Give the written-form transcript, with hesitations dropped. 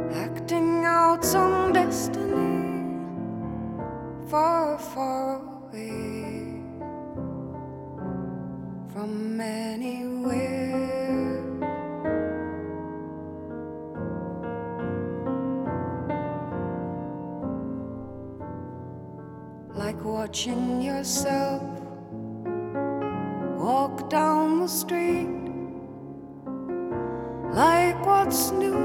acting out some destiny far, far away from anywhere. Like watching yourself walk down the street, like what's new